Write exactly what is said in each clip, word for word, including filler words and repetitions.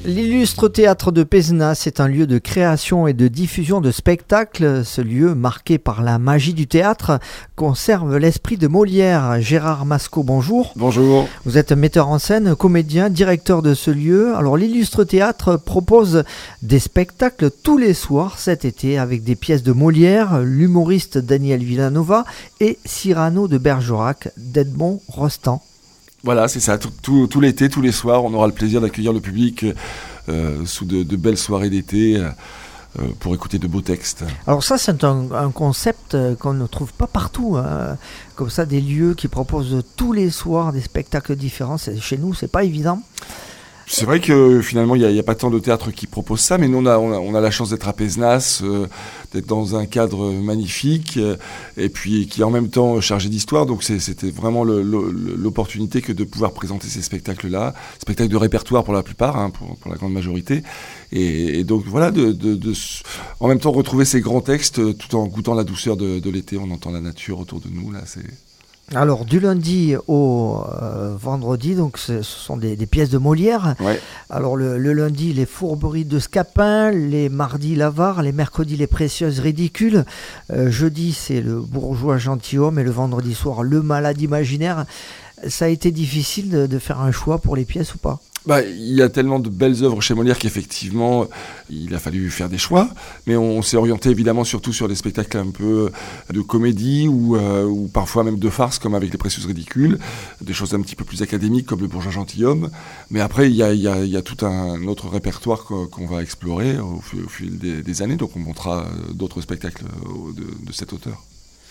L'illustre théâtre de Pézenas est un lieu de création et de diffusion de spectacles. Ce lieu, marqué par la magie du théâtre, conserve l'esprit de Molière. Gérard Mascot, bonjour. Bonjour. Vous êtes metteur en scène, comédien, directeur de ce lieu. Alors l'illustre théâtre propose des spectacles tous les soirs cet été avec des pièces de Molière, l'humoriste Daniel Villanova et Cyrano de Bergerac d'Edmond Rostand. Voilà, c'est ça. Tout, tout, tout l'été, tous les soirs, on aura le plaisir d'accueillir le public euh, sous de, de belles soirées d'été euh, pour écouter de beaux textes. Alors ça, c'est un, un concept qu'on ne trouve pas partout. Hein. Comme ça, des lieux qui proposent tous les soirs des spectacles différents. C'est, chez nous, c'est pas évident. C'est vrai que finalement, il n'y a, a pas tant de théâtres qui proposent ça, mais nous, on a, on a, on a la chance d'être à Pézenas, euh, d'être dans un cadre magnifique, euh, et puis qui est en même temps chargé d'histoire. Donc c'est, c'était vraiment le, le, l'opportunité que de pouvoir présenter ces spectacles-là, spectacles de répertoire pour la plupart, hein, pour, pour la grande majorité. Et, et donc voilà, de, de, de, en même temps retrouver ces grands textes tout en goûtant la douceur de, de l'été. On entend la nature autour de nous, là, c'est... Alors du lundi au euh, vendredi, donc ce, ce sont des, des pièces de Molière. Ouais. Alors le, le lundi, les fourberies de Scapin, les mardis l'avare, les mercredis les précieuses ridicules. Euh, jeudi c'est le bourgeois gentilhomme et le vendredi soir le malade imaginaire. Ça a été difficile de, de faire un choix pour les pièces ou pas ? Bah, il y a tellement de belles œuvres chez Molière qu'effectivement, il a fallu faire des choix. Mais on, on s'est orienté évidemment surtout sur des spectacles un peu de comédie ou, euh, ou parfois même de farce, comme avec Les Précieuses Ridicules, des choses un petit peu plus académiques comme Le Bourgeois Gentilhomme. Mais après, il y a, il y a, il y a tout un autre répertoire qu'on, qu'on va explorer au, au fil des, des années. Donc on montrera d'autres spectacles de, de cet auteur.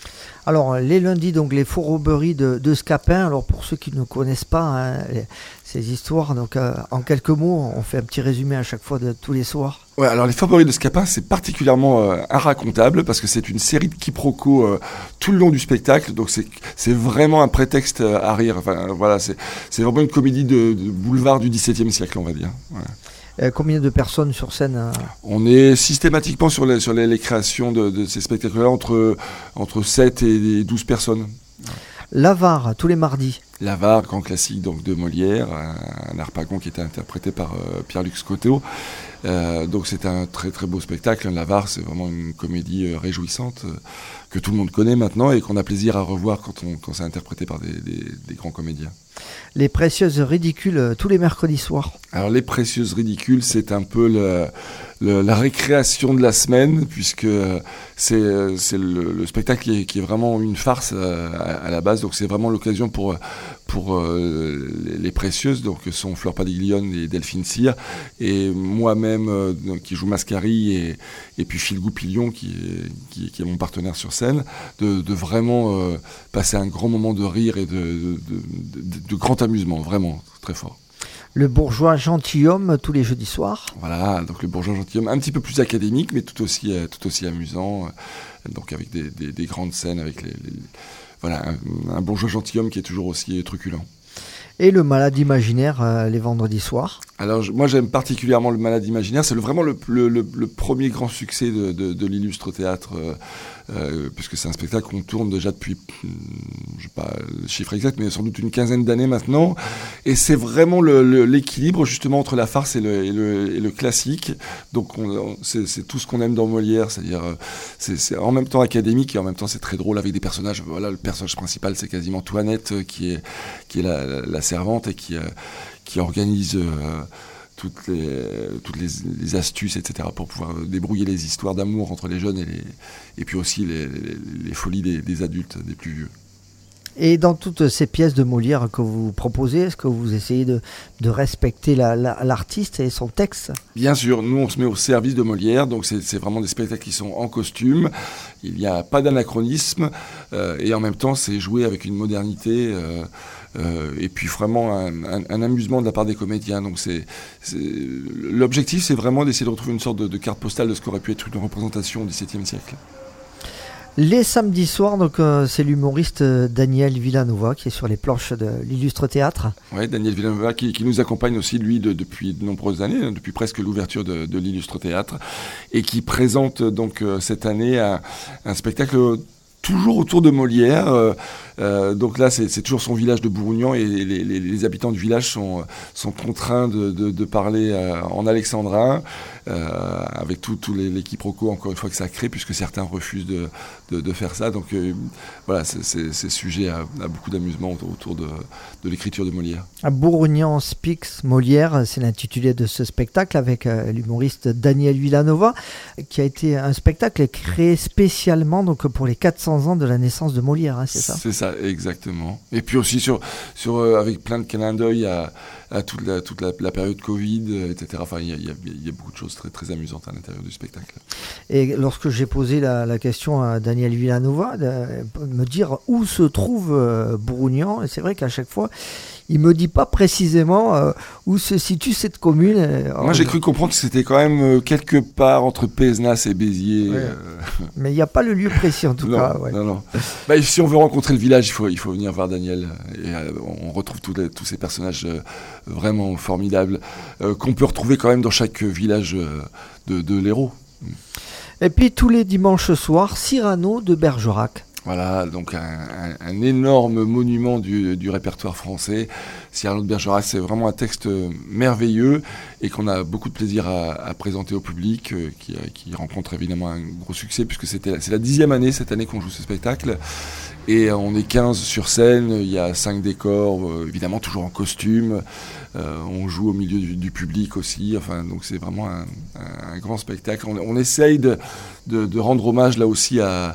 Alors, les lundis, donc les fourberies de, de Scapin. Alors, pour ceux qui ne connaissent pas hein, les, ces histoires, donc euh, en quelques mots, on fait un petit résumé à chaque fois de tous les soirs. Ouais, alors les fourberies de Scapin, c'est particulièrement euh, inracontable parce que c'est une série de quiproquos euh, tout le long du spectacle. Donc c'est c'est vraiment un prétexte à rire. Enfin voilà, c'est c'est vraiment une comédie de, de boulevard du dix-septième siècle, on va dire. Ouais. Euh, combien de personnes sur scène hein? On est systématiquement sur les, sur les, les créations de, de ces spectacles-là entre, entre sept et douze personnes. L'avare, tous les mardis. L'avare, grand classique donc, de Molière, un, un harpagon qui était interprété par euh, Pierre-Luc Scotto. Euh, donc c'est un très très beau spectacle. L'avare, c'est vraiment une comédie euh, réjouissante euh, que tout le monde connaît maintenant et qu'on a plaisir à revoir quand, on, quand c'est interprété par des, des, des grands comédiens. Les Précieuses Ridicules, euh, tous les mercredis soirs. Alors les Précieuses Ridicules, c'est un peu le, le, la récréation de la semaine, puisque c'est, c'est le, le spectacle qui est, qui est vraiment une farce à, à la base. Donc c'est vraiment l'occasion pour, pour euh, les, les Précieuses, donc sont Fleur Padiglione et Delphine Cyr, et moi-même euh, qui joue Mascari, et, et puis Phil Goupillon qui est, qui, qui est mon partenaire sur scène, de, de vraiment euh, passer un grand moment de rire et de, de, de, de, de grand amusement, vraiment très fort. Le Bourgeois Gentilhomme, tous les jeudis soirs. Voilà, donc le Bourgeois Gentilhomme, un petit peu plus académique, mais tout aussi, euh, tout aussi amusant, euh, donc avec des, des, des grandes scènes, avec les, les, voilà, un, un Bourgeois Gentilhomme qui est toujours aussi truculent. Et le Malade imaginaire, euh, les vendredis soirs. Alors je, moi j'aime particulièrement le Malade imaginaire, c'est le, vraiment le, le, le, le premier grand succès de, de, de l'illustre théâtre, euh, euh, puisque c'est un spectacle qu'on tourne déjà depuis, je sais pas le chiffre exact, mais sans doute une quinzaine d'années maintenant, et c'est vraiment le, le, l'équilibre justement entre la farce et le, et le, et le classique, donc on, on, c'est, c'est tout ce qu'on aime dans Molière, c'est-à-dire c'est, c'est en même temps académique et en même temps c'est très drôle avec des personnages, voilà, le personnage principal c'est quasiment Toinette qui est, qui est la, la, la servante et qui, euh, qui organise euh, toutes, les, toutes les, les astuces, et cetera, pour pouvoir débrouiller les histoires d'amour entre les jeunes et, les, et puis aussi les, les, les folies des, des adultes, des plus vieux. Et dans toutes ces pièces de Molière que vous proposez, est-ce que vous essayez de, de respecter la, la, l'artiste et son texte ? Bien sûr, nous on se met au service de Molière, donc c'est, c'est vraiment des spectacles qui sont en costume, il n'y a pas d'anachronisme, euh, et en même temps c'est joué avec une modernité, euh, euh, et puis vraiment un, un, un amusement de la part des comédiens. Donc c'est, c'est, l'objectif c'est vraiment d'essayer de retrouver une sorte de, de carte postale de ce qu'aurait pu être une représentation au dix-septième siècle. Les samedis soirs, donc, euh, c'est l'humoriste euh, Daniel Villanova qui est sur les planches de l'illustre théâtre. Oui, Daniel Villanova qui, qui nous accompagne aussi, lui, de, depuis de nombreuses années, hein, depuis presque l'ouverture de, de l'illustre théâtre, et qui présente donc euh, cette année un, un spectacle toujours autour de Molière, euh, Euh, donc là, c'est, c'est toujours son village de Bourgougnan et les, les, les habitants du village sont, sont contraints de, de, de parler euh, en alexandrin, euh, avec tout, tout les, les quiproquos, encore une fois, que ça crée, puisque certains refusent de, de, de faire ça. Donc euh, voilà, c'est, c'est, c'est sujet à, à beaucoup d'amusement autour, autour de, de l'écriture de Molière. Bourgougnan Speaks Molière, c'est l'intitulé de ce spectacle avec euh, l'humoriste Daniel Villanova, qui a été un spectacle créé spécialement donc, pour les quatre cents ans de la naissance de Molière, hein, c'est ça? C'est ça, exactement. Et puis aussi sur, sur, euh, avec plein de clins d'œil à, à toute, la, toute la, la période Covid, et cetera. Enfin, il y a, y, a, y a beaucoup de choses très, très amusantes à l'intérieur du spectacle. Et lorsque j'ai posé la, la question à Daniel Villanova, de me dire où se trouve euh, Bourgougnan, et c'est vrai qu'à chaque fois, il me dit pas précisément euh, où se situe cette commune. Alors, moi, j'ai cru comprendre que c'était quand même euh, quelque part entre Pézenas et Béziers. Ouais. Euh... Mais il n'y a pas le lieu précis en tout non, cas. Ouais. Non, non. Bah, si on veut rencontrer le village, il faut, il faut venir voir Daniel. Et euh, on retrouve tous, les, tous ces personnages euh, vraiment formidables euh, qu'on peut retrouver quand même dans chaque village euh, de, de l'Hérault. Et puis tous les dimanches soirs, Cyrano de Bergerac. Voilà, donc un, un, un énorme monument du, du répertoire français. Cyrano de Bergerac, c'est vraiment un texte merveilleux et qu'on a beaucoup de plaisir à, à présenter au public, euh, qui, qui rencontre évidemment un gros succès, puisque c'était, c'est la dixième année cette année qu'on joue ce spectacle. Et on est quinze sur scène, il y a cinq décors, euh, évidemment toujours en costume. Euh, on joue au milieu du, du public aussi. Enfin, donc c'est vraiment un, un, un grand spectacle. On, on essaye de, de, de rendre hommage là aussi à...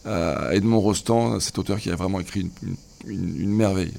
à Edmond Rostand, cet auteur qui a vraiment écrit une, une, une merveille.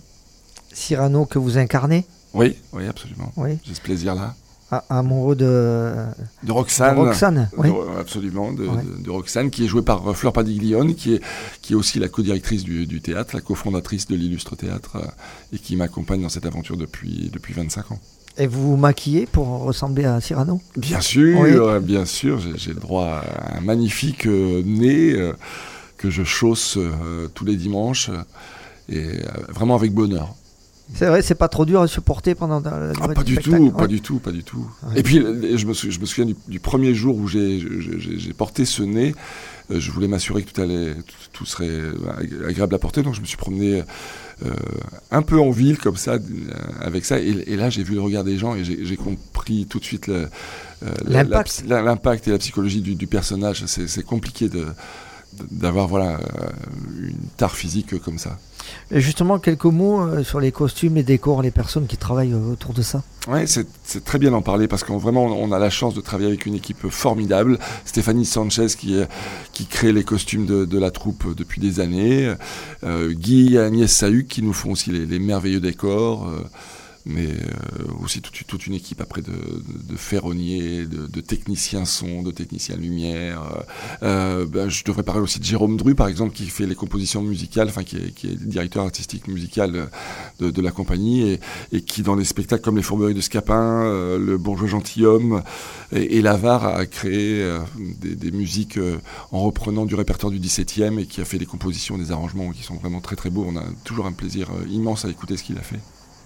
Cyrano que vous incarnez? Oui, oui, absolument. Oui. J'ai ce plaisir-là. Ah, amoureux de... De Roxane. De Roxane, oui. De, absolument, de, ouais. de, de Roxane, qui est jouée par Fleur Padiglione, qui est, qui est aussi la co-directrice du, du théâtre, la cofondatrice de l'Illustre Théâtre, et qui m'accompagne dans cette aventure depuis, depuis vingt-cinq ans. Et vous vous maquillez pour ressembler à Cyrano? Bien sûr, oui. bien sûr. J'ai, j'ai le droit à un magnifique euh, nez euh, que je chausse euh, tous les dimanches, et euh, vraiment avec bonheur. C'est vrai, c'est pas trop dur à supporter pendant la ah, pas du spectacle. tout, ouais. pas du tout, pas du tout. Ouais. Et puis, je me, sou- je me souviens du, du premier jour où j'ai, j'ai, j'ai porté ce nez. Euh, je voulais m'assurer que tout allait, tout, tout serait agréable à porter, donc je me suis promené euh, un peu en ville comme ça, euh, avec ça. Et, et là, j'ai vu le regard des gens et j'ai, j'ai compris tout de suite le, euh, l'impact. La, la, l'impact et la psychologie du, du personnage. C'est, c'est compliqué de, d'avoir voilà une tare physique comme ça. Et justement, quelques mots euh, sur les costumes, les décors, les personnes qui travaillent euh, autour de ça. Oui, c'est, c'est très bien d'en parler parce qu'on vraiment on a la chance de travailler avec une équipe formidable. Stéphanie Sanchez qui, qui crée les costumes de, de la troupe depuis des années. Euh, Guy et Agnès Sahuc qui nous font aussi les, les merveilleux décors. Euh, mais euh, aussi toute, toute une équipe après de, de, de ferronniers, de, de techniciens son, de techniciens lumière. Euh, ben, je devrais parler aussi de Jérôme Dru, par exemple, qui fait les compositions musicales, enfin qui est, qui est directeur artistique musical de, de la compagnie, et, et qui dans les spectacles comme Les Fourberies de Scapin, euh, Le Bourgeois Gentilhomme et, et L'Avare a créé euh, des, des musiques euh, en reprenant du répertoire du dix-septième et qui a fait des compositions, des arrangements qui sont vraiment très très beaux. On a toujours un plaisir euh, immense à écouter ce qu'il a fait.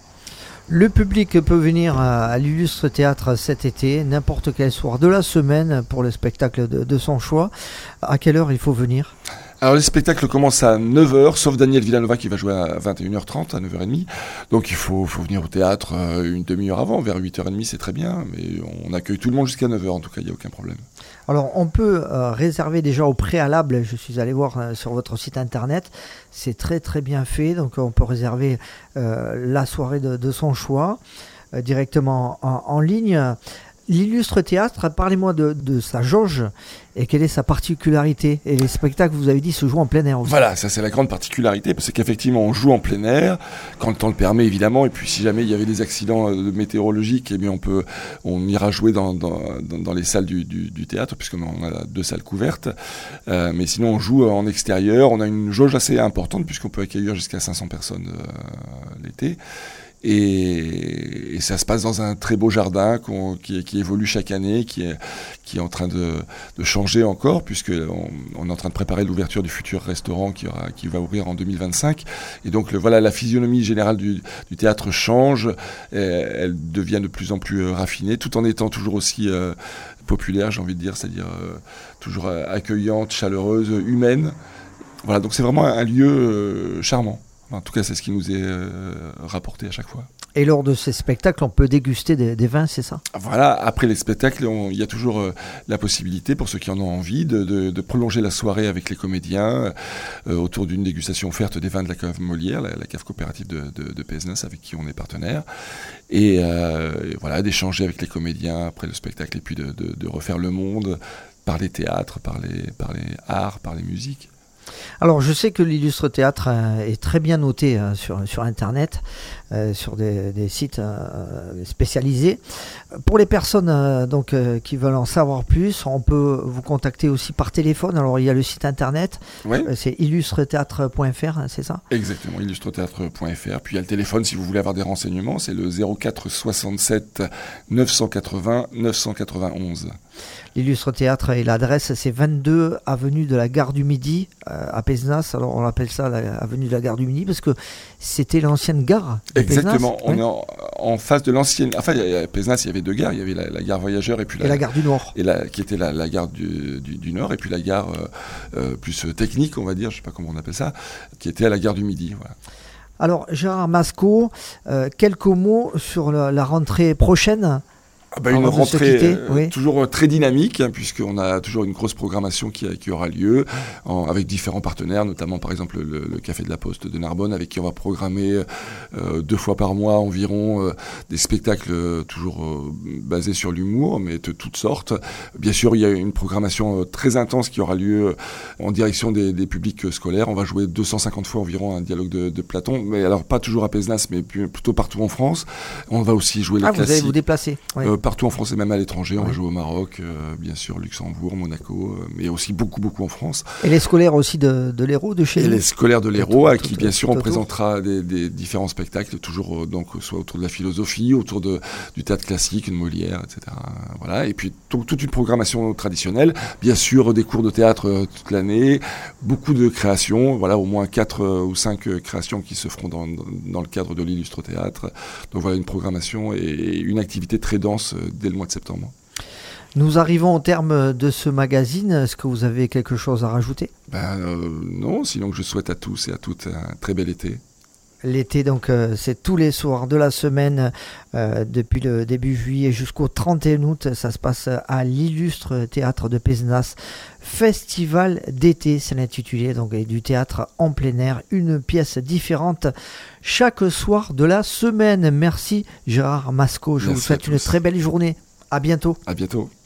Le public peut venir à l'Illustre Théâtre cet été, n'importe quel soir de la semaine pour le spectacle de, de son choix. À quelle heure il faut venir ? Alors les spectacles commencent à neuf heures, sauf Daniel Villanova qui va jouer à vingt et une heures trente, à neuf heures trente. Donc il faut, faut venir au théâtre une demi-heure avant, vers huit heures trente, c'est très bien. Mais on accueille tout le monde jusqu'à neuf heures, en tout cas, il n'y a aucun problème. Alors on peut euh, réserver déjà au préalable, je suis allé voir euh, sur votre site internet, c'est très très bien fait, donc on peut réserver euh, la soirée de, de son choix euh, directement en, en ligne. L'Illustre Théâtre, parlez-moi de, de sa jauge et quelle est sa particularité. Et les spectacles, vous avez dit, se jouent en plein air aussi. Voilà, ça c'est la grande particularité, parce qu'effectivement on joue en plein air, quand le temps le permet évidemment, et puis si jamais il y avait des accidents météorologiques, eh bien on peut, on ira jouer dans, dans, dans, dans les salles du, du, du théâtre, puisqu'on a deux salles couvertes, euh, mais sinon on joue en extérieur, on a une jauge assez importante, puisqu'on peut accueillir jusqu'à cinq cents personnes euh, l'été. Et, et ça se passe dans un très beau jardin qu'on, qui, qui évolue chaque année, qui est, qui est en train de, de changer encore, puisqu'on on est en train de préparer l'ouverture du futur restaurant qui, aura, qui va ouvrir en deux mille vingt-cinq. Et donc le, voilà, la physionomie générale du, du théâtre change, elle devient de plus en plus raffinée, tout en étant toujours aussi euh, populaire, j'ai envie de dire, c'est-à-dire euh, toujours accueillante, chaleureuse, humaine. Voilà, donc c'est vraiment un, un lieu euh, charmant. En tout cas, c'est ce qui nous est euh, rapporté à chaque fois. Et lors de ces spectacles, on peut déguster des, des vins, c'est ça? Voilà, après les spectacles, il y a toujours euh, la possibilité, pour ceux qui en ont envie, de, de, de prolonger la soirée avec les comédiens euh, autour d'une dégustation offerte des vins de la cave Molière, la, la cave coopérative de, de, de Pézenas, avec qui on est partenaire. Et, euh, et voilà, d'échanger avec les comédiens après le spectacle, et puis de, de, de refaire le monde par les théâtres, par les, par les arts, par les musiques. Alors, je sais que l'Illustre Théâtre euh, est très bien noté euh, sur, sur Internet, euh, sur des, des sites euh, spécialisés. Pour les personnes euh, donc, euh, qui veulent en savoir plus, on peut vous contacter aussi par téléphone. Alors, il y a le site Internet, ouais. euh, c'est illustre théâtre point f r, hein, c'est ça? Exactement, illustre théâtre point f r. Puis il y a le téléphone, si vous voulez avoir des renseignements, c'est le zéro quatre soixante-sept neuf cent quatre-vingts neuf cent quatre-vingt-onze. L'Illustre Théâtre et l'adresse, c'est vingt-deux avenue de la Gare du Midi euh, à Pézenas. Alors on appelle ça l'avenue de la Gare du Midi parce que c'était l'ancienne gare de Exactement, Pézenas. on Oui. est en, en face de l'ancienne. Enfin, à Pézenas, il y avait deux gares. Il y avait la, la gare Voyageurs et puis et la, la Gare du Nord. Et la, qui était la, la gare du, du, du Nord, et puis la gare euh, euh, plus technique, on va dire, je ne sais pas comment on appelle ça, qui était à la gare du Midi. Voilà. Alors Gérard Masco, euh, quelques mots sur la, la rentrée prochaine. Ah bah une Avant de se rentrée quitter, euh, oui. toujours très dynamique, hein, puisqu'on a toujours une grosse programmation qui, qui aura lieu en, avec différents partenaires, notamment par exemple le, le Café de la Poste de Narbonne, avec qui on va programmer euh, deux fois par mois environ euh, des spectacles euh, toujours euh, basés sur l'humour, mais de toutes sortes. Bien sûr, il y a une programmation euh, très intense qui aura lieu euh, en direction des, des publics euh, scolaires. On va jouer deux cent cinquante fois environ un dialogue de, de Platon, mais alors pas toujours à Pézenas, mais plutôt partout en France. On va aussi jouer les Ah, classiques. vous allez vous déplacer. Oui. Euh, partout en France et même à l'étranger. On Ouais. va jouer au Maroc, euh, bien sûr, Luxembourg, Monaco, euh, mais aussi beaucoup, beaucoup en France. Et les scolaires aussi de, de l'Hérault, de chez Et nous. les scolaires de l'Hérault, à qui, tout- bien sûr, on tout autour. présentera des, des différents spectacles, toujours euh, donc, soit autour de la philosophie, autour de, du théâtre classique, de Molière, et cetera. Voilà. Et puis, tout, toute une programmation traditionnelle. Bien sûr, des cours de théâtre euh, toute l'année, beaucoup de créations, voilà, au moins quatre euh, ou cinq euh, créations qui se feront dans, dans, dans le cadre de l'Illustre Théâtre. Donc voilà, une programmation et une activité très dense euh, dès le mois de septembre. Nous arrivons au terme de ce magazine. Est-ce que vous avez quelque chose à rajouter? Ben euh, non, sinon je souhaite à tous et à toutes un très bel été. L'été, donc, euh, c'est tous les soirs de la semaine, euh, depuis le début juillet jusqu'au trente et un août. Ça se passe à l'Illustre Théâtre de Pézenas. Festival d'été, c'est l'intitulé, donc, et du théâtre en plein air. Une pièce différente chaque soir de la semaine. Merci Gérard Masco. Je Merci vous souhaite à une tous. très belle journée. À bientôt. À bientôt.